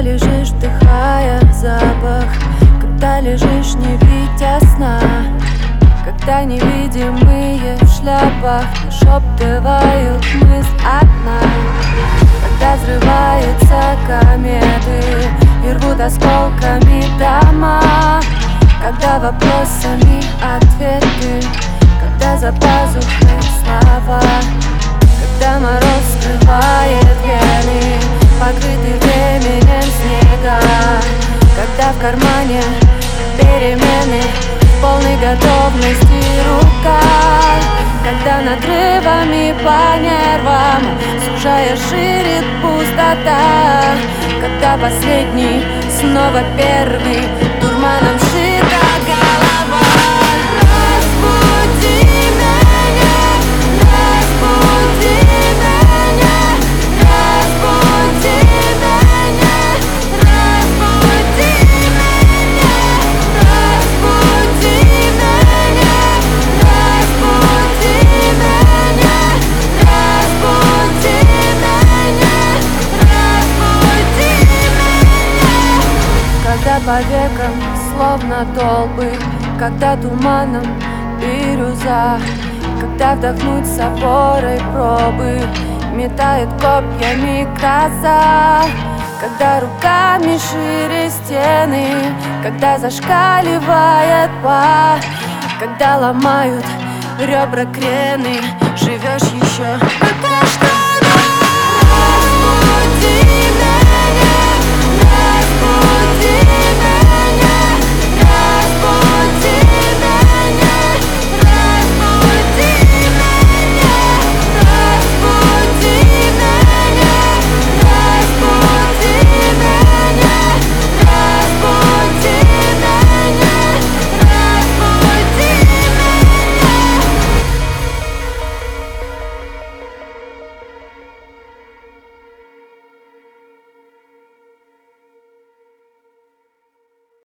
Когда лежишь, вдыхая запах, когда лежишь, не видя сна, когда невидимые в шляпах нашептывают мысль одна, когда взрываются кометы и рвут осколками дома, когда вопросами ответы, когда за пазухой слова, когда мороз скрывает вены, покрытый временем снега, когда в кармане перемены, в полной готовности рука, когда надрывами по нервам, сужая, ширит пустота, когда последний снова первый, дурманом шита голова. Разбуди меня, разбуди меня, разбуди меня, разбуди меня, разбуди меня, разбуди меня, разбуди меня, разбуди меня. Когда по векам словно толпы, когда туманом бирюза, когда вдохнуть с опорой пробы метает копьями гроза, когда руками шире стены, когда зашкаливает пар, когда ломают ребра крены, живешь еще пока что.